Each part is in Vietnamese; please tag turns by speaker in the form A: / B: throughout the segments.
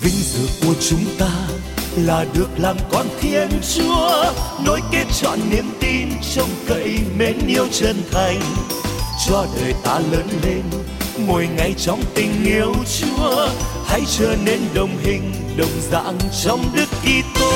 A: Vinh dự của chúng ta là được làm con Thiên Chúa, nối kết trọn niềm tin trông cậy mến yêu chân thành, cho đời ta lớn lên mỗi ngày trong tình yêu Chúa, hãy trở nên đồng hình đồng dạng trong Đức Kitô.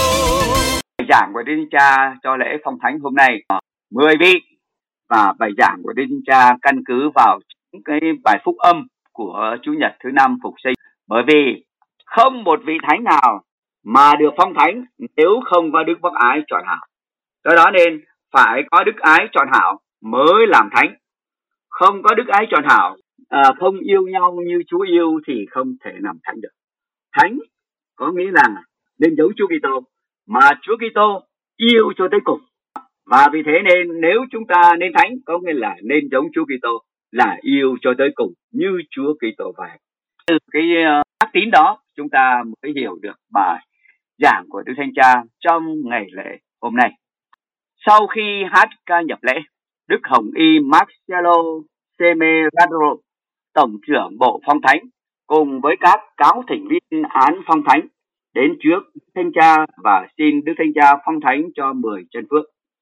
B: Bài giảng của Đức Thánh Cha cho lễ phong thánh hôm nay 10 vị, và bài giảng của Đức Thánh Cha căn cứ vào những cái bài phúc âm của Chủ nhật thứ 5 Phục Sinh. Bởi vì không một vị thánh nào mà được phong thánh nếu không có đức bác ái trọn hảo. Do đó nên phải có đức ái trọn hảo mới làm thánh. Không có đức ái trọn hảo, không yêu nhau như Chúa yêu thì không thể làm thánh được. Thánh có nghĩa là nên giống Chúa Kitô, mà Chúa Kitô yêu cho tới cùng. Và vì thế nên nếu chúng ta nên thánh có nghĩa là nên giống Chúa Kitô, là yêu cho tới cùng như Chúa Kitô vậy. Từ cái tác tín đó chúng ta mới hiểu được bài giảng của Đức Thánh Cha trong ngày lễ hôm nay. Sau khi hát ca nhập lễ, Đức Hồng Y Marcello Semeraro, Tổng trưởng Bộ Phong Thánh, cùng với các cáo thỉnh viên án phong thánh đến trước Đức Thánh Cha và xin Đức Thánh Cha phong thánh cho 10 chân phước.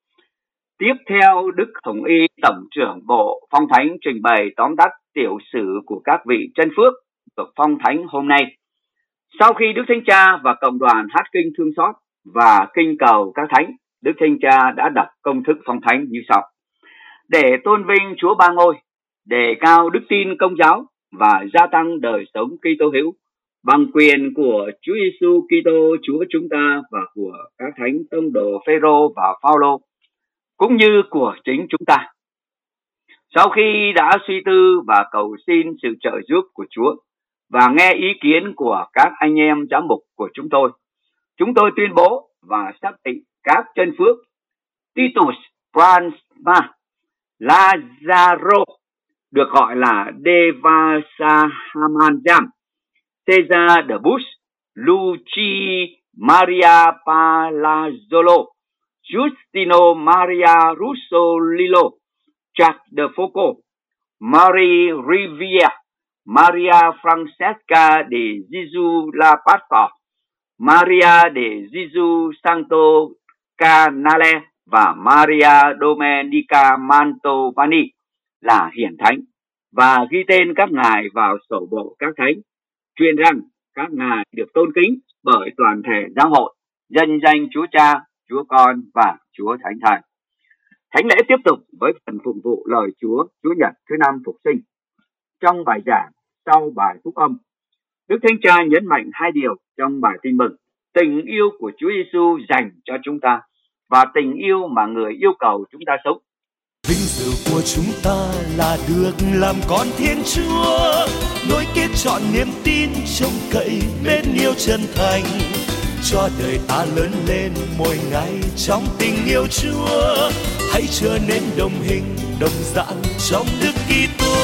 B: Tiếp theo, Đức Hồng Y Tổng trưởng Bộ Phong Thánh trình bày tóm tắt tiểu sử của các vị chân phước được phong thánh hôm nay. Sau khi Đức Thánh Cha và cộng đoàn hát kinh thương xót và kinh cầu các thánh, Đức Thánh Cha đã đọc công thức phong thánh như sau: để tôn vinh Chúa Ba Ngôi, đề cao đức tin Công giáo và gia tăng đời sống Kitô hữu bằng quyền của Chúa Giêsu Kitô Chúa chúng ta và của các thánh tông đồ Phêrô và Phaolô, cũng như của chính chúng ta. Sau khi đã suy tư và cầu xin sự trợ giúp của Chúa và nghe ý kiến của các anh em giám mục của chúng tôi tuyên bố và xác định các chân phước Titus Bransma Lazaro, được gọi là Devasahamanjam, Cesar de Bus, Luci Maria Palazzolo, Justino Maria Russolillo, Jacques de Foucault, Marie Rivière, Maria Francesca de Jesus La Pastor, Maria de Jesus Santo Canale và Maria Domenica Mantovani là hiển thánh, và ghi tên các ngài vào sổ bộ các thánh, truyền rằng các ngài được tôn kính bởi toàn thể giáo hội, nhân danh Chúa Cha, Chúa Con và Chúa Thánh Thần. Thánh lễ tiếp tục với phần phụng vụ lời Chúa Chủ nhật thứ 5 Phục Sinh. Trong bài giảng sau bài phúc âm, Đức Thánh Cha nhấn mạnh hai điều trong bài tin mừng: tình yêu của Chúa Giêsu dành cho chúng ta và tình yêu mà người yêu cầu chúng ta sống.
A: Vinh dự của chúng ta là được làm con Thiên Chúa, nối kết trọn niềm tin trông cậy mến yêu chân thành, cho đời ta lớn lên mỗi ngày trong tình yêu Chúa, hãy trở nên đồng hình đồng dạng trong Đức Kitô.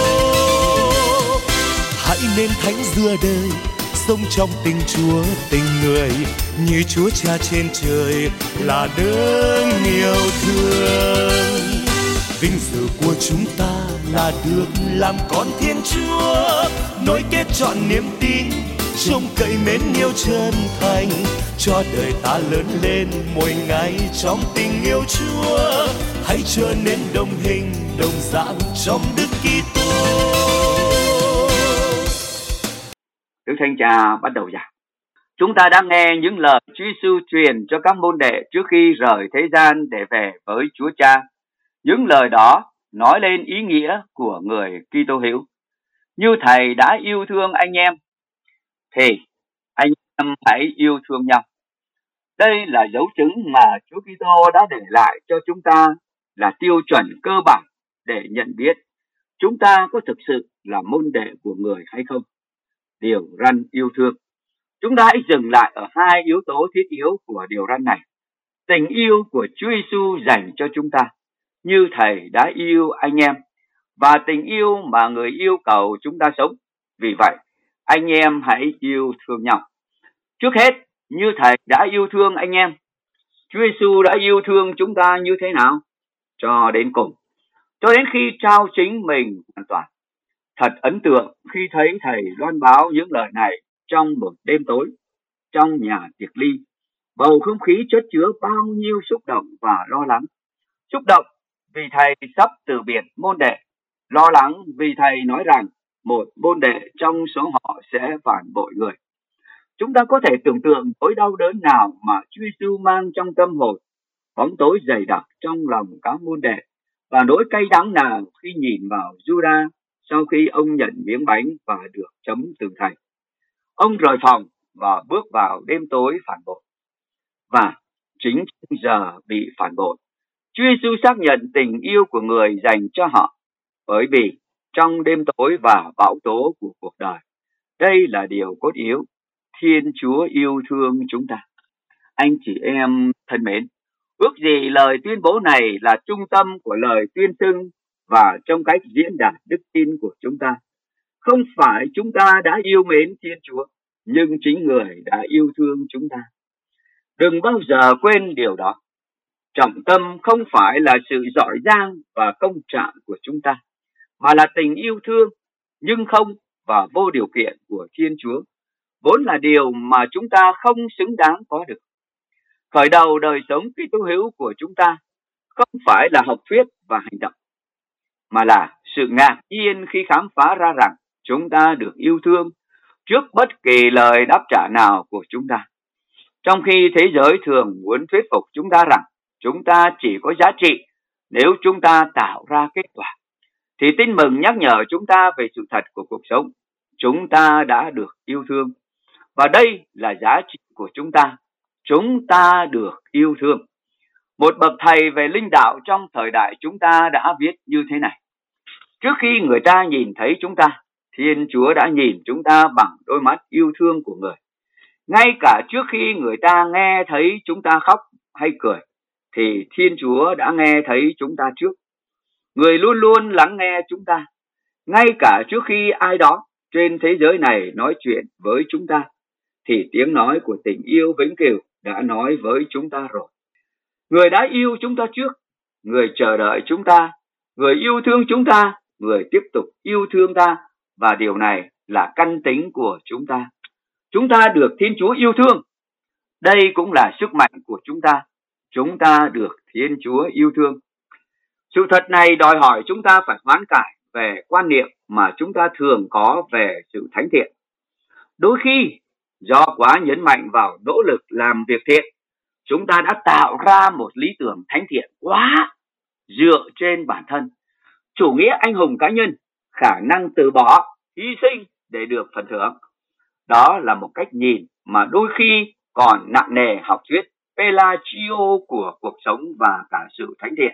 A: Hãy nên thánh giữa đời, sống trong tình Chúa tình người, như Chúa Cha trên trời là đấng yêu thương. Vinh dự của chúng ta là được làm con Thiên Chúa, nối kết trọn niềm tin trông cậy mến yêu chân thành, cho đời ta lớn lên mỗi ngày trong tình yêu Chúa, hãy trở nên đồng hình đồng dạng trong Đức Kitô.
B: Đức Thánh Cha bắt đầu giảng. Chúng ta đã nghe những lời Chúa Giêsu truyền cho các môn đệ trước khi rời thế gian để về với Chúa Cha. Những lời đó nói lên ý nghĩa của người Kitô hữu. Như Thầy đã yêu thương anh em, thì anh em hãy yêu thương nhau. Đây là dấu chứng mà Chúa Kitô đã để lại cho chúng ta, là tiêu chuẩn cơ bản để nhận biết chúng ta có thực sự là môn đệ của người hay không. Điều răn yêu thương. Chúng ta hãy dừng lại ở hai yếu tố thiết yếu của điều răn này: tình yêu của Chúa Giêsu dành cho chúng ta, như Thầy đã yêu anh em, và tình yêu mà người yêu cầu chúng ta sống. Vì vậy, anh em hãy yêu thương nhau. Trước hết, như Thầy đã yêu thương anh em, Chúa Giêsu đã yêu thương chúng ta như thế nào? Cho đến cùng, cho đến khi trao chính mình hoàn toàn. Thật ấn tượng khi thấy Thầy loan báo những lời này trong một đêm tối, trong nhà tiệc ly, bầu không khí chất chứa bao nhiêu xúc động và lo lắng. Xúc động vì thầy sắp từ biệt môn đệ, lo lắng vì thầy nói rằng một môn đệ trong số họ sẽ phản bội người. Chúng ta có thể tưởng tượng nỗi đau đớn nào mà Chúa Giêsu mang trong tâm hồn, bóng tối dày đặc trong lòng các môn đệ, và nỗi cay đắng nào khi nhìn vào Giuđa sau khi ông nhận miếng bánh và được chấm từ thầy. Ông rời phòng và bước vào đêm tối phản bội. Và chính giờ bị phản bội, Chúa Giêsu xác nhận tình yêu của người dành cho họ, bởi vì trong đêm tối và bão tố của cuộc đời, đây là điều cốt yếu. Thiên Chúa yêu thương chúng ta. Anh chị em thân mến, ước gì lời tuyên bố này là trung tâm của lời tuyên xưng và trong cách diễn đạt đức tin của chúng ta. Không phải chúng ta đã yêu mến Thiên Chúa, nhưng chính người đã yêu thương chúng ta. Đừng bao giờ quên điều đó. Trọng tâm không phải là sự giỏi giang và công trạng của chúng ta, mà là tình yêu thương, nhưng không và vô điều kiện của Thiên Chúa, vốn là điều mà chúng ta không xứng đáng có được. Khởi đầu đời sống Kitô hữu của chúng ta không phải là học thuyết và hành động, mà là sự ngạc nhiên khi khám phá ra rằng chúng ta được yêu thương trước bất kỳ lời đáp trả nào của chúng ta. Trong khi thế giới thường muốn thuyết phục chúng ta rằng chúng ta chỉ có giá trị nếu chúng ta tạo ra kết quả, thì tin mừng nhắc nhở chúng ta về sự thật của cuộc sống. Chúng ta đã được yêu thương, và đây là giá trị của chúng ta. Chúng ta được yêu thương. Một bậc thầy về linh đạo trong thời đại chúng ta đã viết như thế này: trước khi người ta nhìn thấy chúng ta, Thiên Chúa đã nhìn chúng ta bằng đôi mắt yêu thương của người. Ngay cả trước khi người ta nghe thấy chúng ta khóc hay cười, thì Thiên Chúa đã nghe thấy chúng ta trước. Người luôn luôn lắng nghe chúng ta. Ngay cả trước khi ai đó trên thế giới này nói chuyện với chúng ta, thì tiếng nói của tình yêu vĩnh cửu đã nói với chúng ta rồi. Người đã yêu chúng ta trước, người chờ đợi chúng ta, người yêu thương chúng ta, người tiếp tục yêu thương ta, và điều này là căn tính của chúng ta. Chúng ta được Thiên Chúa yêu thương. Đây cũng là sức mạnh của chúng ta. Chúng ta được Thiên Chúa yêu thương. Sự thật này đòi hỏi chúng ta phải hoán cải về quan niệm mà chúng ta thường có về sự thánh thiện. Đôi khi, do quá nhấn mạnh vào nỗ lực làm việc thiện, chúng ta đã tạo ra một lý tưởng thánh thiện quá dựa trên bản thân, chủ nghĩa anh hùng cá nhân, khả năng từ bỏ, hy sinh để được phần thưởng. Đó là một cách nhìn mà đôi khi còn nặng nề học thuyết Pelagio của cuộc sống và cả sự thánh thiện.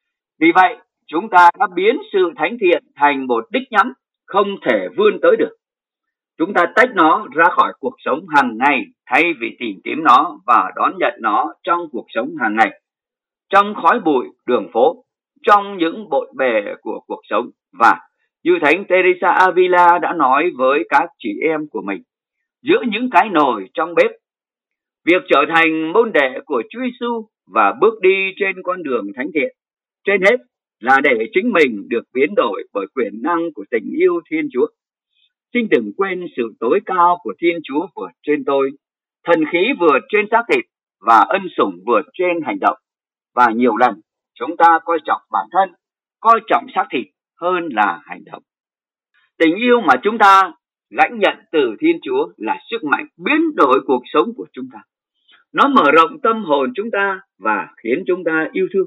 B: Vì vậy, chúng ta đã biến sự thánh thiện thành một đích nhắm không thể vươn tới được. Chúng ta tách nó ra khỏi cuộc sống hàng ngày thay vì tìm kiếm nó và đón nhận nó trong cuộc sống hàng ngày, trong khói bụi đường phố, trong những bộn bề của cuộc sống. Và như Thánh Teresa Avila đã nói với các chị em của mình, giữa những cái nồi trong bếp, việc trở thành môn đệ của Chúa Giêsu và bước đi trên con đường thánh thiện, trên hết là để chính mình được biến đổi bởi quyền năng của tình yêu Thiên Chúa. Xin đừng quên sự tối cao của Thiên Chúa vượt trên tôi, thần khí vượt trên xác thịt và ân sủng vượt trên hành động. Và nhiều lần chúng ta coi trọng bản thân, coi trọng xác thịt hơn là hành động. Tình yêu mà chúng ta lãnh nhận từ Thiên Chúa là sức mạnh biến đổi cuộc sống của chúng ta. Nó mở rộng tâm hồn chúng ta và khiến chúng ta yêu thương.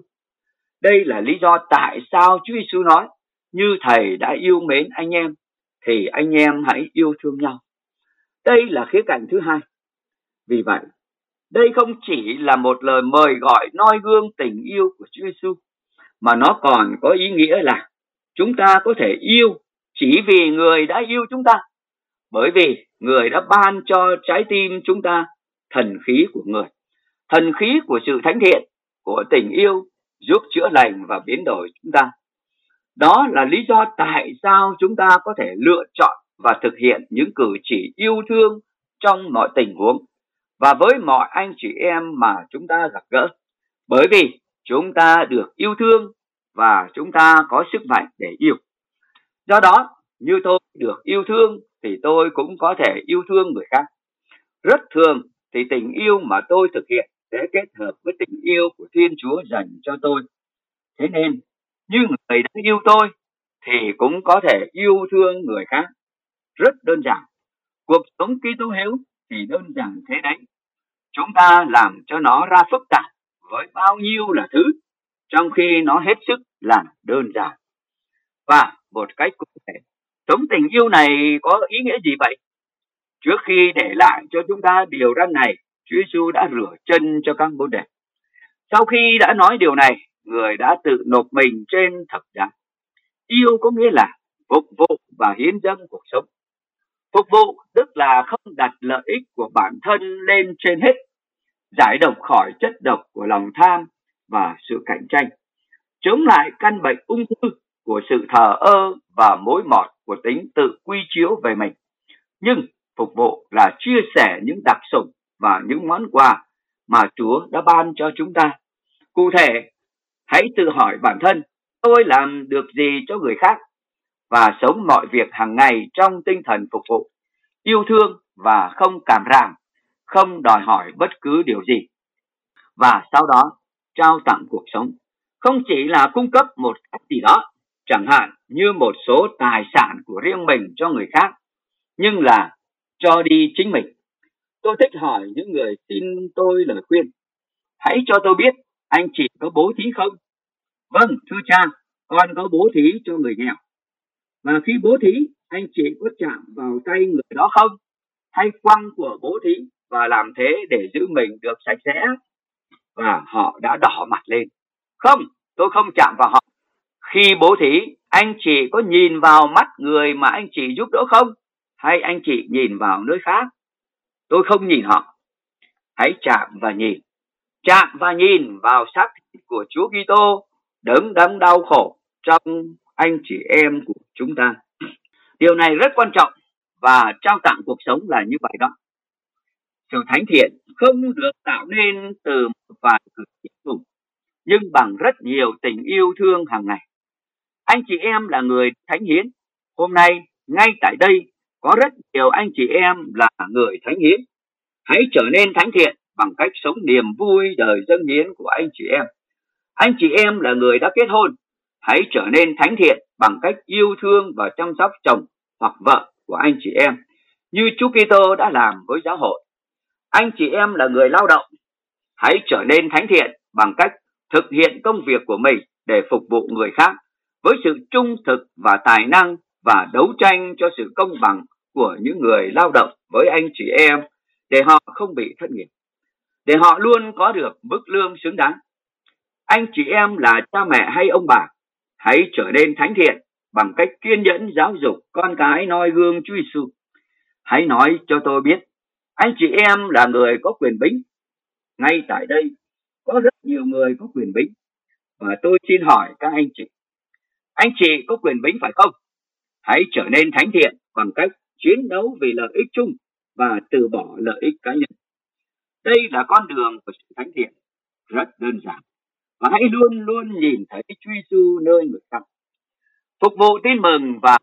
B: Đây là lý do tại sao Chúa Giêsu nói, như Thầy đã yêu mến anh em, thì anh em hãy yêu thương nhau. Đây là khía cạnh thứ hai. Vì vậy, đây không chỉ là một lời mời gọi noi gương tình yêu của Chúa Giêsu, mà nó còn có ý nghĩa là chúng ta có thể yêu chỉ vì người đã yêu chúng ta, bởi vì người đã ban cho trái tim chúng ta thần khí của người, thần khí của sự thánh thiện, của tình yêu, giúp chữa lành và biến đổi chúng ta. Đó là lý do tại sao chúng ta có thể lựa chọn và thực hiện những cử chỉ yêu thương trong mọi tình huống và với mọi anh chị em mà chúng ta gặp gỡ, bởi vì chúng ta được yêu thương và chúng ta có sức mạnh để yêu. Do đó, như tôi được yêu thương thì tôi cũng có thể yêu thương người khác. Rất thường thì tình yêu mà tôi thực hiện sẽ kết hợp với tình yêu của Thiên Chúa dành cho tôi. Thế nên, như người đã yêu tôi thì cũng có thể yêu thương người khác. Rất đơn giản. Cuộc sống Kitô hữu thì đơn giản thế đấy. Chúng ta làm cho nó ra phức tạp với bao nhiêu là thứ, trong khi nó hết sức là đơn giản. Và một cách cụ thể, sống tình yêu này có ý nghĩa gì vậy? Trước khi để lại cho chúng ta điều răn này, Chúa Giêsu đã rửa chân cho các môn đệ. Sau khi đã nói điều này, người đã tự nộp mình trên thập giá. Yêu có nghĩa là phục vụ và hiến dâng cuộc sống. Phục vụ tức là không đặt lợi ích của bản thân lên trên hết, giải độc khỏi chất độc của lòng tham và sự cạnh tranh, chống lại căn bệnh ung thư của sự thờ ơ và mối mọt của tính tự quy chiếu về mình. Nhưng phục vụ là chia sẻ những đặc sủng và những món quà mà Chúa đã ban cho chúng ta. Cụ thể, hãy tự hỏi bản thân, tôi làm được gì cho người khác? Và sống mọi việc hàng ngày trong tinh thần phục vụ, yêu thương và không càm ràm, không đòi hỏi bất cứ điều gì. Và sau đó, trao tặng cuộc sống, không chỉ là cung cấp một cách gì đó, chẳng hạn như một số tài sản của riêng mình cho người khác, nhưng là cho đi chính mình. Tôi thích hỏi những người xin tôi lời khuyên, hãy cho tôi biết anh chị có bố thí không? Vâng, thưa cha, con có bố thí cho người nghèo. Và khi bố thí, anh chị có chạm vào tay người đó không? Hay quăng của bố thí và làm thế để giữ mình được sạch sẽ? Và họ đã đỏ mặt lên. Không, tôi không chạm vào họ. Khi bố thí, anh chị có nhìn vào mắt người mà anh chị giúp đỡ không? Hay anh chị nhìn vào nơi khác? Tôi không nhìn họ. Hãy chạm và nhìn vào xác thịt của Chúa Kitô đấng đấng đau khổ trong anh chị em của chúng ta. Điều này rất quan trọng và trao tặng cuộc sống là như vậy đó. Sự thánh thiện không được tạo nên từ một vài cử chỉ dùng, nhưng bằng rất nhiều tình yêu thương hàng ngày. Anh chị em là người thánh hiến. Hôm nay, ngay tại đây, có rất nhiều anh chị em là người thánh hiến. Hãy trở nên thánh thiện bằng cách sống niềm vui đời dâng hiến của anh chị em. Anh chị em là người đã kết hôn. Hãy trở nên thánh thiện bằng cách yêu thương và chăm sóc chồng hoặc vợ của anh chị em, như Chúa Kitô đã làm với giáo hội. Anh chị em là người lao động. Hãy trở nên thánh thiện bằng cách thực hiện công việc của mình để phục vụ người khác với sự trung thực và tài năng, và đấu tranh cho sự công bằng của những người lao động với anh chị em để họ không bị thất nghiệp, để họ luôn có được mức lương xứng đáng. Anh chị em là cha mẹ hay ông bà, hãy trở nên thánh thiện bằng cách kiên nhẫn giáo dục con cái noi gương Chúa Giêsu. Hãy nói cho tôi biết, anh chị em là người có quyền bính. Ngay tại đây, có rất nhiều người có quyền bính. Và tôi xin hỏi các anh chị có quyền bính phải không? Hãy trở nên thánh thiện bằng cách chiến đấu vì lợi ích chung và từ bỏ lợi ích cá nhân. Đây là con đường của sự thánh thiện, rất đơn giản. Và hãy luôn luôn nhìn thấy Chúa Giêsu nơi người khác. Phục vụ tin mừng và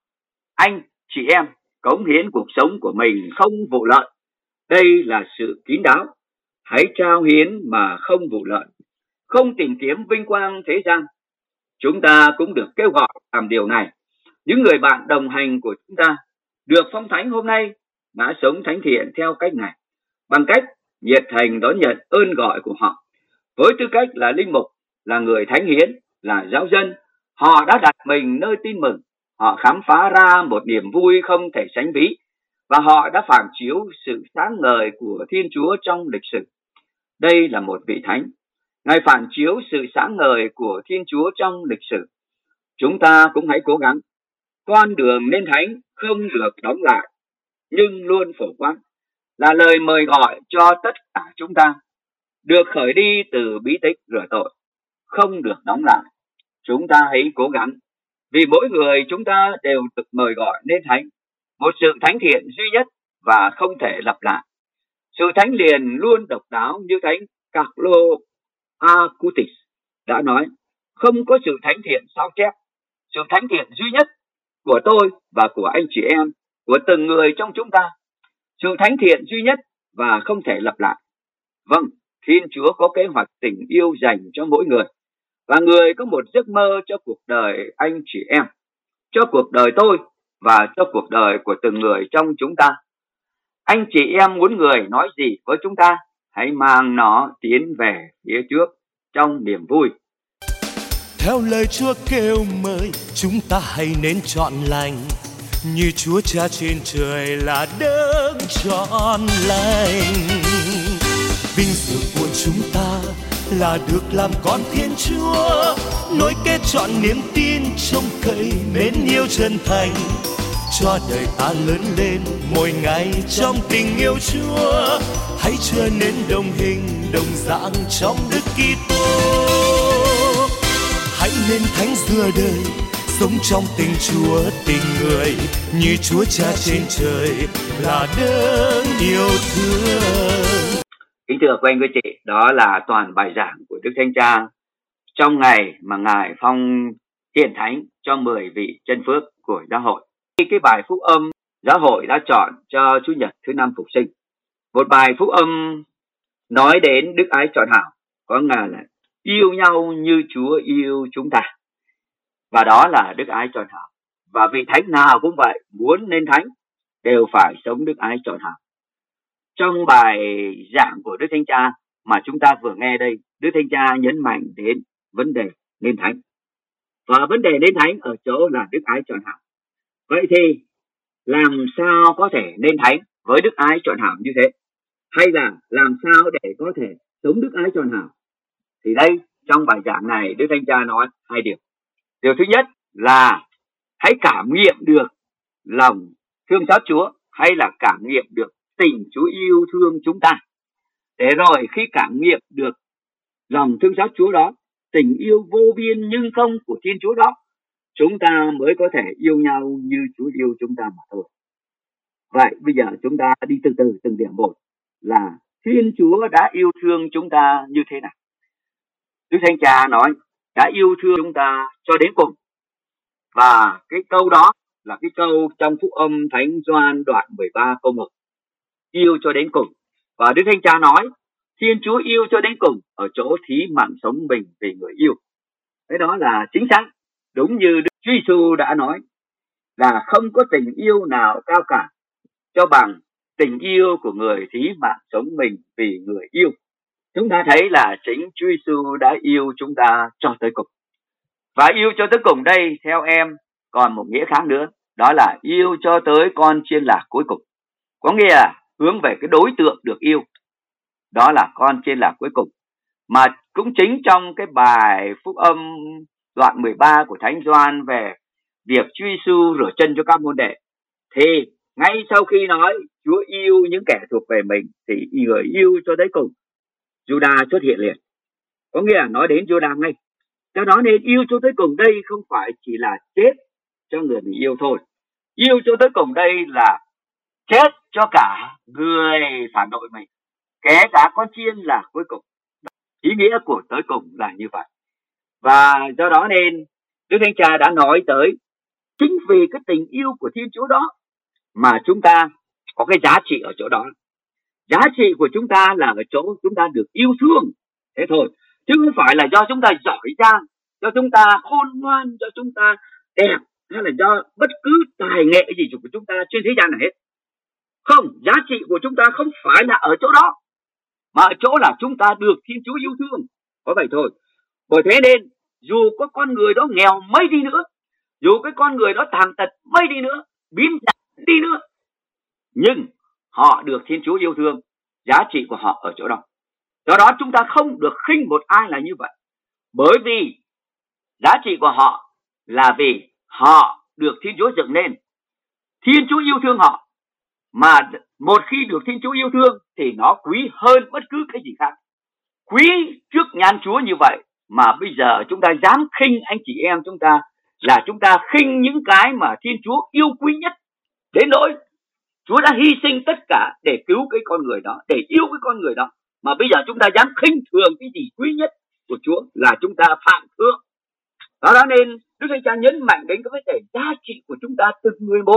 B: anh chị em cống hiến cuộc sống của mình không vụ lợi. Đây là sự kín đáo. Hãy trao hiến mà không vụ lợi, không tìm kiếm vinh quang thế gian. Chúng ta cũng được kêu gọi làm điều này. Những người bạn đồng hành của chúng ta được phong thánh hôm nay đã sống thánh thiện theo cách này, bằng cách nhiệt thành đón nhận ơn gọi của họ. Với tư cách là linh mục, là người thánh hiến, là giáo dân, họ đã đặt mình nơi tin mừng. Họ khám phá ra một niềm vui không thể sánh ví, và họ đã phản chiếu sự sáng ngời của Thiên Chúa trong lịch sử. Đây là một vị thánh. Ngài phản chiếu sự sáng ngời của Thiên Chúa trong lịch sử. Chúng ta cũng hãy cố gắng. Con đường lên thánh không được đóng lại, nhưng luôn phổ quát, là lời mời gọi cho tất cả chúng ta, được khởi đi từ bí tích rửa tội, không được đóng lại. Chúng ta hãy cố gắng, vì mỗi người chúng ta đều được mời gọi lên thánh, một sự thánh thiện duy nhất và không thể lặp lại. Sự thánh liền luôn độc đáo như thánh Carlo Acutis đã nói, không có sự thánh thiện sao chép. Sự thánh thiện duy nhất của tôi và của anh chị em, của từng người trong chúng ta, sự thánh thiện duy nhất và không thể lặp lại. Vâng, Thiên Chúa có kế hoạch tình yêu dành cho mỗi người, và người có một giấc mơ cho cuộc đời anh chị em, cho cuộc đời tôi và cho cuộc đời của từng người trong chúng ta. Anh chị em muốn người nói gì với chúng ta, hãy mang nó tiến về phía trước trong niềm vui.
A: Theo lời Chúa kêu mời, chúng ta hãy nên chọn lành, như Chúa Cha trên trời là đấng chọn lành. Vinh dự của chúng ta là được làm con Thiên Chúa, nối kết trọn niềm tin trông cậy mến yêu chân thành, cho đời ta lớn lên mỗi ngày trong tình yêu Chúa. Hãy trở nên đồng hình đồng dạng trong Đức Kitô. Hãy nên thánh giữa đời, sống trong tình Chúa tình người, như Chúa Cha trên trời là đấng yêu thương.
B: Kính thưa quý anh chị, đó là toàn bài giảng của Đức Thánh Cha trong ngày mà Ngài phong hiển thánh cho 10 vị chân phước của giáo hội. Cái bài phúc âm giáo hội đã chọn cho Chủ nhật thứ 5 phục sinh, một bài phúc âm nói đến đức ái trọn hảo, có nghĩa là yêu nhau như Chúa yêu chúng ta, và đó là đức ái trọn hảo. Và vị thánh nào cũng vậy, muốn nên thánh đều phải sống đức ái trọn hảo. Trong bài giảng của Đức Thánh Cha mà chúng ta vừa nghe đây, Đức Thánh Cha nhấn mạnh đến vấn đề nên thánh, và vấn đề nên thánh ở chỗ là đức ái trọn hảo. Vậy thì làm sao có thể nên thánh với đức ái trọn hảo như thế, hay là làm sao để có thể sống đức ái trọn hảo? Thì đây, trong bài giảng này Đức Thánh Cha nói hai điều. Điều thứ nhất là hãy cảm nghiệm được lòng thương xót Chúa, hay là cảm nghiệm được tình Chúa yêu thương chúng ta. Để rồi khi cảm nghiệm được lòng thương xót Chúa đó, tình yêu vô biên nhưng không của Thiên Chúa đó, chúng ta mới có thể yêu nhau như Chúa yêu chúng ta mà thôi. Vậy bây giờ chúng ta đi từ từ từng điểm một, là Thiên Chúa đã yêu thương chúng ta như thế nào. Đức Thánh Cha nói đã yêu thương chúng ta cho đến cùng. Và cái câu đó là cái câu trong Phúc âm Thánh Gioan đoạn 13 câu 1. Yêu cho đến cùng. Và Đức Thánh Cha nói Thiên Chúa yêu cho đến cùng ở chỗ thí mạng sống mình vì người yêu. Cái đó là chính xác. Đúng như Đức Chúa Giêsu đã nói là không có tình yêu nào cao cả cho bằng tình yêu của người thí mạng sống mình vì người yêu. Chúng ta thấy là chính Chúa Giêsu đã yêu chúng ta cho tới cùng. Và yêu cho tới cùng đây theo em còn một nghĩa khác nữa, đó là yêu cho tới con chiên lạc cuối cùng. Có nghĩa là hướng về cái đối tượng được yêu, đó là con chiên lạc cuối cùng. Mà cũng chính trong cái bài phúc âm đoạn 13 của Thánh Gioan về việc Chúa Giêsu rửa chân cho các môn đệ, thì ngay sau khi nói Chúa yêu những kẻ thuộc về mình thì người yêu cho tới cùng, Giuđa xuất hiện liền. Có nghĩa là nói đến Giuđa ngay. Do đó nên yêu cho tới cùng đây không phải chỉ là chết cho người mình yêu thôi. Yêu cho tới cùng đây là chết cho cả người phản bội mình, kể cả con chiên là cuối cùng. Ý nghĩa của tới cùng là như vậy. Và do đó nên Đức Thánh Cha đã nói tới chính vì cái tình yêu của Thiên Chúa đó mà chúng ta có cái giá trị ở chỗ đó. Giá trị của chúng ta là ở chỗ chúng ta được yêu thương. Thế thôi. Chứ không phải là do chúng ta giỏi giang, do chúng ta khôn ngoan, do chúng ta đẹp, hay là do bất cứ tài nghệ gì của chúng ta trên thế gian này hết. Không, giá trị của chúng ta không phải là ở chỗ đó, mà ở chỗ là chúng ta được Thiên Chúa yêu thương. Có vậy thôi. Bởi thế nên dù có con người đó nghèo mấy đi nữa, dù cái con người đó tàn tật mấy đi nữa, biến dạng đi nữa, nhưng họ được Thiên Chúa yêu thương. Giá trị của họ ở chỗ đó. Do đó chúng ta không được khinh một ai là như vậy. Bởi vì giá trị của họ là vì họ được Thiên Chúa dựng nên. Thiên Chúa yêu thương họ. Mà một khi được Thiên Chúa yêu thương thì nó quý hơn bất cứ cái gì khác. Quý trước nhan Chúa như vậy mà bây giờ chúng ta dám khinh anh chị em chúng ta, là chúng ta khinh những cái mà Thiên Chúa yêu quý nhất. Đến nỗi Chúa đã hy sinh tất cả để cứu cái con người đó, để yêu cái con người đó. Mà bây giờ chúng ta dám khinh thường cái gì quý nhất của Chúa, là chúng ta phạm thượng. Đó nên Đức Thánh Cha nhấn mạnh đến cái vấn đề giá trị của chúng ta từng người một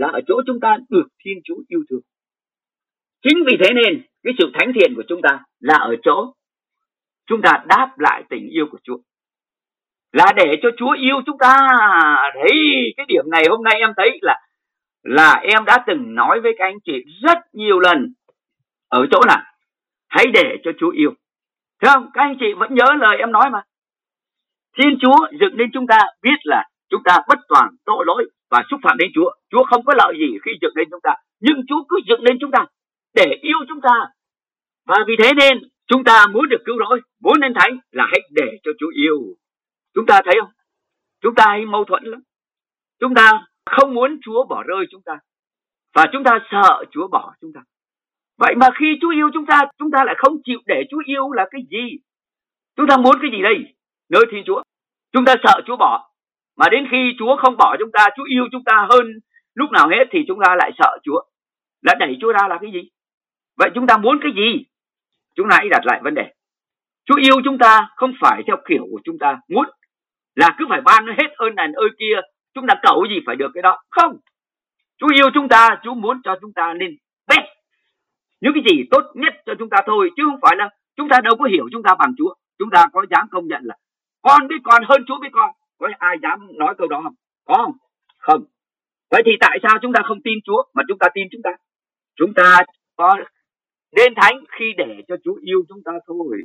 B: là ở chỗ chúng ta được Thiên Chúa yêu thương. Chính vì thế nên cái sự thánh thiện của chúng ta là ở chỗ chúng ta đáp lại tình yêu của Chúa, là để cho Chúa yêu chúng ta. Đấy, cái điểm này hôm nay em thấy là em đã từng nói với các anh chị rất nhiều lần ở chỗ là hãy để cho Chúa yêu. Thấy không? Các anh chị vẫn nhớ lời em nói mà. Thiên Chúa dựng nên chúng ta biết là chúng ta bất toàn, tội lỗi và xúc phạm đến Chúa. Chúa không có lợi gì khi dựng nên chúng ta, nhưng Chúa cứ dựng nên chúng ta để yêu chúng ta. Và vì thế nên chúng ta muốn được cứu rỗi, muốn nên thánh là hãy để cho Chúa yêu. Chúng ta thấy không? Chúng ta hay mâu thuẫn lắm. Chúng ta không muốn Chúa bỏ rơi chúng ta, và chúng ta sợ Chúa bỏ chúng ta. Vậy mà khi Chúa yêu chúng ta lại không chịu để Chúa yêu là cái gì? Chúng ta muốn cái gì đây? Nơi Thiên Chúa, chúng ta sợ Chúa bỏ. Mà đến khi Chúa không bỏ chúng ta, Chúa yêu chúng ta hơn lúc nào hết, thì chúng ta lại sợ Chúa, lại đẩy Chúa ra là cái gì? Vậy chúng ta muốn cái gì? Chúng ta hãy đặt lại vấn đề. Chúa yêu chúng ta không phải theo kiểu của chúng ta muốn, là cứ phải ban hết ơn này ơn kia, chúng ta cầu gì phải được cái đó. Không. Chúa yêu chúng ta, Chúa muốn cho chúng ta nên best, những cái gì tốt nhất cho chúng ta thôi, chứ không phải là chúng ta đâu có hiểu chúng ta bằng Chúa. Chúng ta có dám công nhận là con biết con hơn Chúa biết con? Có ai dám nói câu đó không? Có không? Không. Vậy thì tại sao chúng ta không tin Chúa mà chúng ta tin chúng ta? Chúng ta có nên thánh khi để cho Chúa yêu chúng ta thôi.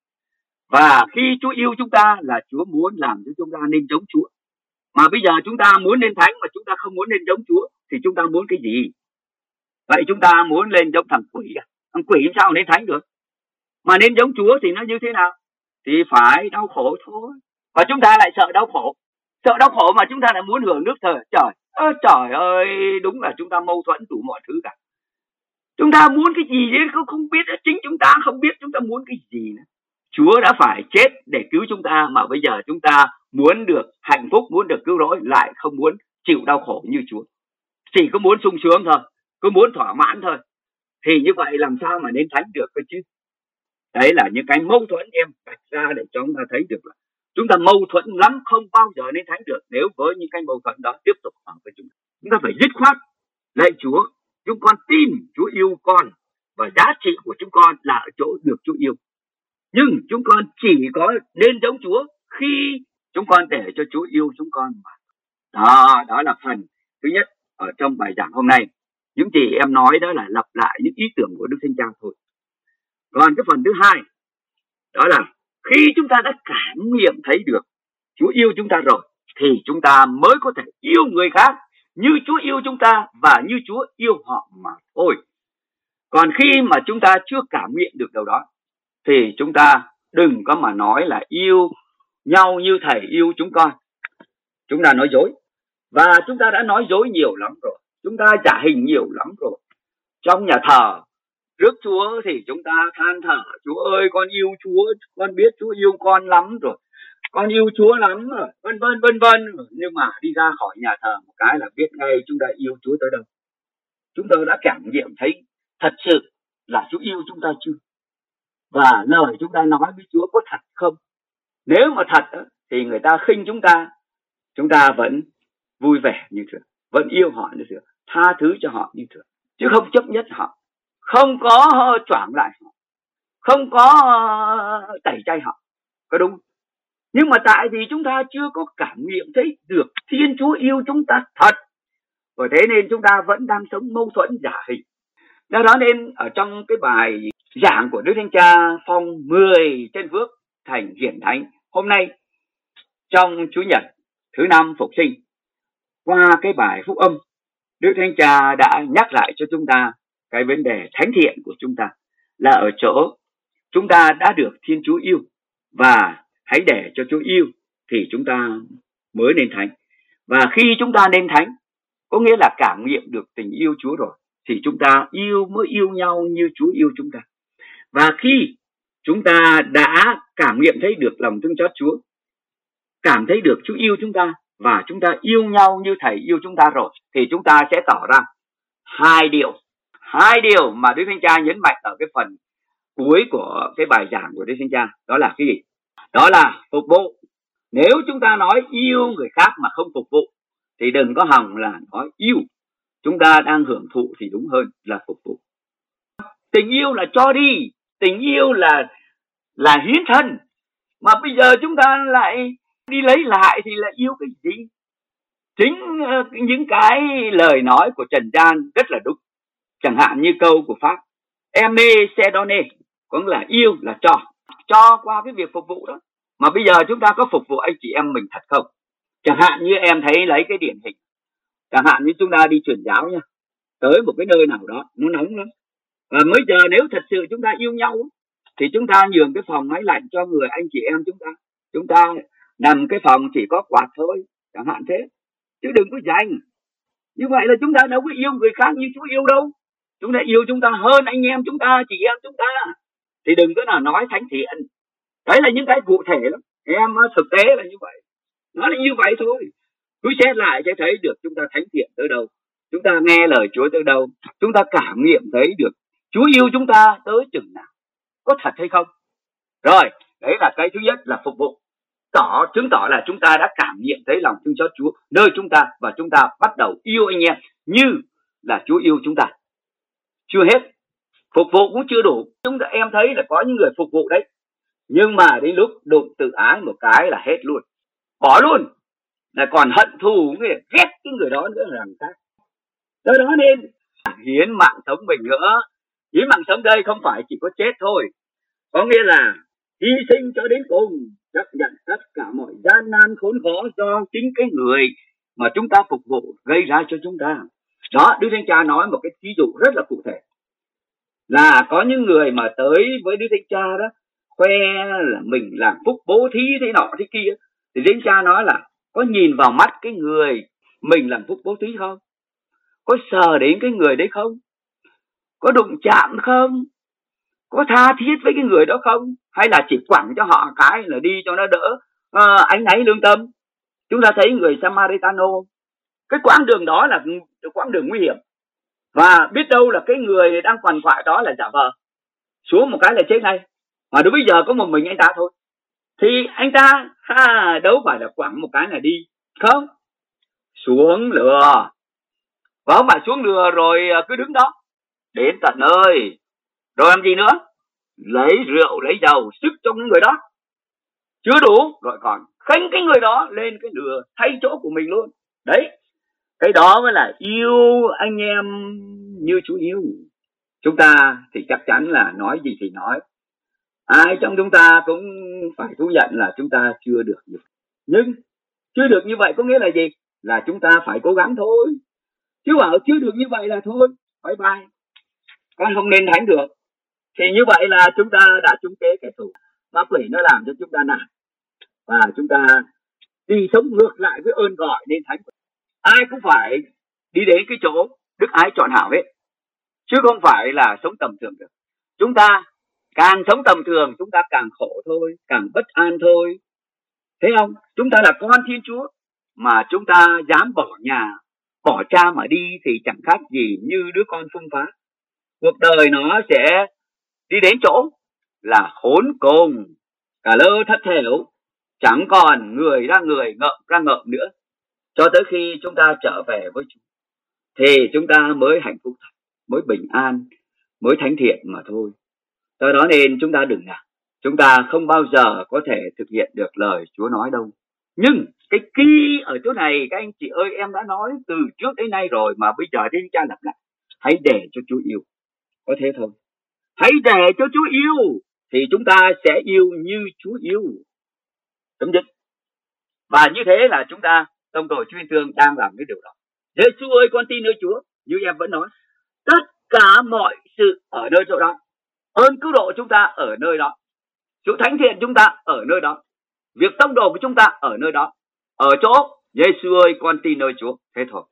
B: Và khi Chúa yêu chúng ta là Chúa muốn làm cho chúng ta nên giống Chúa. Mà bây giờ chúng ta muốn nên thánh mà chúng ta không muốn nên giống Chúa, thì chúng ta muốn cái gì? Vậy chúng ta muốn lên giống thằng quỷ à? Thằng quỷ sao nên thánh được? Mà nên giống Chúa thì nó như thế nào? Thì phải đau khổ thôi. Và chúng ta lại sợ đau khổ. Sợ đau khổ mà chúng ta lại muốn hưởng nước trời. Trời ơi, đúng là chúng ta mâu thuẫn đủ mọi thứ cả. Chúng ta muốn cái gì đấy không biết, chính chúng ta không biết chúng ta muốn cái gì nữa. Chúa đã phải chết để cứu chúng ta, mà bây giờ chúng ta muốn được hạnh phúc, muốn được cứu rỗi, lại không muốn chịu đau khổ như Chúa. Chỉ có muốn sung sướng thôi, cứ muốn thỏa mãn thôi. Thì như vậy làm sao mà nên thánh được cơ chứ? Đấy là những cái mâu thuẫn em đặt ra để cho chúng ta thấy được là chúng ta mâu thuẫn lắm, không bao giờ nên thánh được nếu với những cái mâu thuẫn đó tiếp tục ở với chúng ta. Chúng ta phải dứt khoát lạy Chúa, chúng con tin Chúa yêu con, và giá trị của chúng con là ở chỗ được Chúa yêu. Nhưng chúng con chỉ có nên giống Chúa khi chúng con để cho Chúa yêu chúng con mà. Đó là phần thứ nhất ở trong bài giảng hôm nay. Những gì em nói đó là lặp lại những ý tưởng của Đức Thánh Cha thôi. Còn cái phần thứ hai, đó là khi chúng ta đã cảm nghiệm thấy được Chúa yêu chúng ta rồi, thì chúng ta mới có thể yêu người khác như Chúa yêu chúng ta và như Chúa yêu họ mà thôi. Còn khi mà chúng ta chưa cảm nghiệm được điều đó, thì chúng ta đừng có mà nói là yêu nhau như Thầy yêu chúng con. Chúng ta nói dối. Và chúng ta đã nói dối nhiều lắm rồi. Chúng ta giả hình nhiều lắm rồi. Trong nhà thờ trước Chúa thì chúng ta than thở: Chúa ơi, con yêu Chúa, con biết Chúa yêu con lắm rồi, con yêu Chúa lắm rồi, vân vân vân vân. Nhưng mà đi ra khỏi nhà thờ một cái là biết ngay chúng ta yêu Chúa tới đâu. Chúng ta đã cảm nghiệm thấy thật sự là Chúa yêu chúng ta chưa? Và lời chúng ta nói với Chúa có thật không? Nếu mà thật thì người ta khinh chúng ta vẫn vui vẻ như thường, vẫn yêu họ như thường, tha thứ cho họ như thường, chứ không chấp nhất họ, không có choảng lại họ, không có tẩy chay họ. Có đúng? Nhưng mà tại vì chúng ta chưa có cảm nghiệm thấy được Thiên Chúa yêu chúng ta thật, và thế nên chúng ta vẫn đang sống mâu thuẫn giả hình. Do đó nên ở trong cái bài giảng của Đức Thánh Cha Phong 10 chân phước thành hiển thánh hôm nay, trong Chủ nhật thứ 5 phục sinh, qua cái bài phúc âm, Đức Thánh Cha đã nhắc lại cho chúng ta cái vấn đề thánh thiện của chúng ta là ở chỗ chúng ta đã được Thiên Chúa yêu, và hãy để cho Chúa yêu thì chúng ta mới nên thánh. Và khi chúng ta nên thánh, có nghĩa là cảm nghiệm được tình yêu Chúa rồi, thì chúng ta mới yêu nhau như Chúa yêu chúng ta. Và khi chúng ta đã cảm nghiệm thấy được lòng thương xót Chúa, cảm thấy được Chúa yêu chúng ta, và chúng ta yêu nhau như Thầy yêu chúng ta rồi, thì chúng ta sẽ tỏ ra hai điều mà Đức Thánh Cha nhấn mạnh ở cái phần cuối của cái bài giảng của Đức Thánh Cha. Đó là cái gì? Đó là phục vụ. Nếu chúng ta nói yêu người khác mà không phục vụ thì đừng có hòng là nói yêu. chúng ta đang hưởng thụ thì đúng hơn là phục vụ. Tình yêu là cho đi, tình yêu là hiến thân, mà bây giờ chúng ta lại đi lấy lại thì là yêu cái gì? Chính những cái lời nói của Trần Gian rất là đúng. Chẳng hạn như câu của Pháp, aime c'est donner, có nghĩa là yêu là cho qua cái việc phục vụ đó. Mà bây giờ chúng ta có phục vụ anh chị em mình thật không? Chẳng hạn như em thấy lấy cái điển hình, chẳng hạn như chúng ta đi truyền giáo nha, tới một cái nơi nào đó nó nóng lắm, và bây giờ nếu thật sự chúng ta yêu nhau thì chúng ta nhường cái phòng máy lạnh cho người anh chị em chúng ta nằm cái phòng chỉ có quạt thôi, chẳng hạn thế, chứ đừng có dành. Như vậy là chúng ta đâu có yêu người khác như Chúa yêu đâu. Chúng ta yêu chúng ta hơn anh em chúng ta, chị em chúng ta, thì đừng có nào nói thánh thiện. Đấy là những cái cụ thể lắm em, thực tế là như vậy, nó là như vậy thôi. Cứ xét lại sẽ thấy được chúng ta thánh thiện tới đâu, chúng ta nghe lời Chúa tới đâu, chúng ta cảm nghiệm thấy được Chúa yêu chúng ta tới chừng nào, có thật hay không. Rồi, đấy là cái thứ nhất là phục vụ, chứng tỏ là chúng ta đã cảm nghiệm thấy lòng thương xót Chúa nơi chúng ta, và chúng ta bắt đầu yêu anh em như là Chúa yêu chúng ta. Chưa hết, phục vụ cũng chưa đủ. Em thấy là có những người phục vụ đấy, nhưng mà đến lúc đụng tự ái một cái là hết luôn, bỏ luôn, là còn hận thù, ghét cái người đó nữa là làm sao. Do đó nên hiến mạng sống mình nữa. Hiến mạng sống đây không phải chỉ có chết thôi, có nghĩa là hy sinh cho đến cùng, chấp nhận tất cả mọi gian nan khốn khó do chính cái người mà chúng ta phục vụ gây ra cho chúng ta. Đó, Đức Thánh Cha nói một cái ví dụ rất là cụ thể, là có những người mà tới với Đức Thánh Cha đó, khoe là mình làm phúc bố thí thế nọ thế kia, thì Thánh Cha nói là có nhìn vào mắt cái người mình làm phúc bố thí không? Có sờ đến cái người đấy không? Có đụng chạm không? Có tha thiết với cái người đó không? Hay là chỉ quẳng cho họ cái là đi cho nó đỡ áy náy lương tâm? Chúng ta thấy người Samaritano, cái quãng đường đó là quãng đường nguy hiểm, và biết đâu là cái người đang quằn quại đó là giả vờ, xuống một cái là chết ngay. Mà đúng bây giờ có một mình anh ta thôi, thì anh ta đâu phải là quẳng một cái là đi, không, xuống lừa, và không phải xuống lừa rồi cứ đứng đó đến tận nơi, rồi làm gì nữa? Lấy rượu lấy dầu sức trong người đó, chưa đủ rồi còn khênh cái người đó lên cái lừa thay chỗ của mình luôn. Đấy, cái đó mới là yêu anh em như Chúa yêu. Chúng ta thì chắc chắn là nói gì thì nói, ai trong chúng ta cũng phải thú nhận là chúng ta chưa được như vậy. Nhưng chưa được như vậy có nghĩa là gì? Là chúng ta phải cố gắng thôi. Chứ bảo chưa được như vậy là thôi, bye bye, con không nên thánh được. Thì như vậy là chúng ta đã trúng kế kẻ thù. Ma quỷ nó làm cho chúng ta nản, và chúng ta đi sống ngược lại với ơn gọi nên thánh. Ai cũng phải đi đến cái chỗ đức ái trọn hảo hết, chứ không phải là sống tầm thường được. Chúng ta càng sống tầm thường chúng ta càng khổ thôi, càng bất an thôi. Thấy không? Chúng ta là con Thiên Chúa mà chúng ta dám bỏ nhà, bỏ cha mà đi thì chẳng khác gì như đứa con phung phá. Cuộc đời nó sẽ đi đến chỗ là khốn cùng, cả lơ thất thểu, chẳng còn người ra người, ngợm ra ngợm nữa, cho tới khi chúng ta trở về với Chúa thì chúng ta mới hạnh phúc thật, mới bình an, mới thánh thiện mà thôi. Do đó nên chúng ta đừng nản, chúng ta không bao giờ có thể thực hiện được lời Chúa nói đâu. Nhưng cái key ở chỗ này các anh chị ơi, em đã nói từ trước đến nay rồi, mà bây giờ Thánh Cha lặp lại, hãy để cho Chúa yêu. Có thế thôi, hãy để cho Chúa yêu thì chúng ta sẽ yêu như Chúa yêu. Chấm dứt. Và như thế là chúng ta tông đồ Chúa yêu thương đang làm cái điều đó. Giê-xu ơi, con tin nơi Chúa, như em vẫn nói, tất cả mọi sự ở nơi chỗ đó, ơn cứu độ chúng ta ở nơi đó, sự thánh thiện chúng ta ở nơi đó, việc tông đồ của chúng ta ở nơi đó, ở chỗ Giê-xu ơi, con tin nơi Chúa. Thế thôi,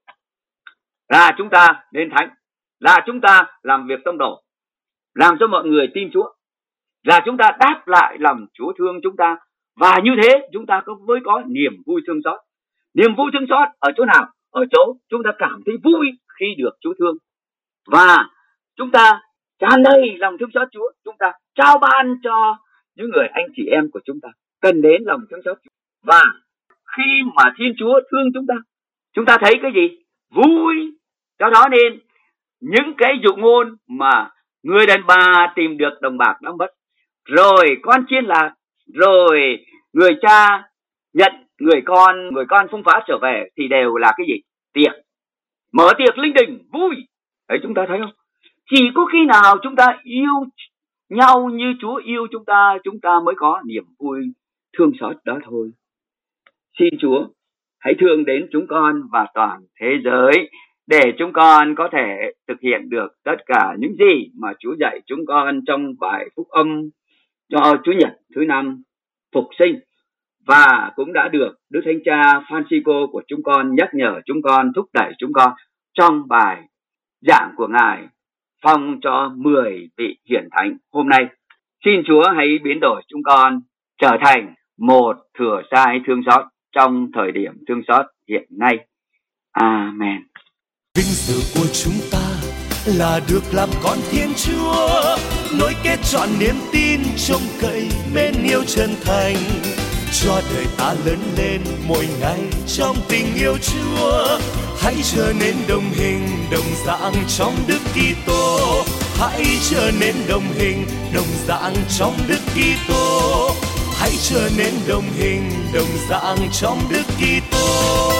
B: là chúng ta nên thánh, là chúng ta làm việc tông đồ, làm cho mọi người tin Chúa, là chúng ta đáp lại lòng Chúa thương chúng ta. Và như thế chúng ta mới có niềm vui thương xót. Niềm vui thương xót ở chỗ nào? Ở chỗ chúng ta cảm thấy vui khi được Chúa thương, và chúng ta tràn đầy lòng thương xót Chúa, chúng ta trao ban cho những người anh chị em của chúng ta cần đến lòng thương xót Chúa. Và khi mà Thiên Chúa thương chúng ta thấy cái gì? Vui, Do đó nên những cái dụ ngôn mà người đàn bà tìm được đồng bạc đã mất, rồi con chiên lạc, rồi người cha nhận người con phung phá trở về, thì đều là cái gì? Tiệc. Mở tiệc linh đình vui. Đấy, chúng ta thấy không? Chỉ có khi nào chúng ta yêu nhau như Chúa yêu chúng ta mới có niềm vui thương xót đó thôi. Xin Chúa hãy thương đến chúng con và toàn thế giới, để chúng con có thể thực hiện được tất cả những gì mà Chúa dạy chúng con trong bài phúc âm cho Chủ nhật thứ 5 phục sinh, và cũng đã được Đức Thánh Cha Francisco của chúng con nhắc nhở chúng con, thúc đẩy chúng con trong bài giảng của Ngài phong cho 10 vị hiển thánh hôm nay. Xin Chúa hãy biến đổi chúng con trở thành một thừa sai thương xót trong thời điểm thương xót hiện nay. Amen.
A: Vinh dự của chúng ta là được làm con Thiên Chúa, nối kết trọn niềm tin trông cậy mến yêu chân thành, cho đời ta lớn lên mỗi ngày trong tình yêu Chúa. Hãy trở nên đồng hình đồng dạng trong Đức Kitô, hãy trở nên đồng hình đồng dạng trong Đức Kitô, hãy trở nên đồng hình đồng dạng trong Đức Kitô.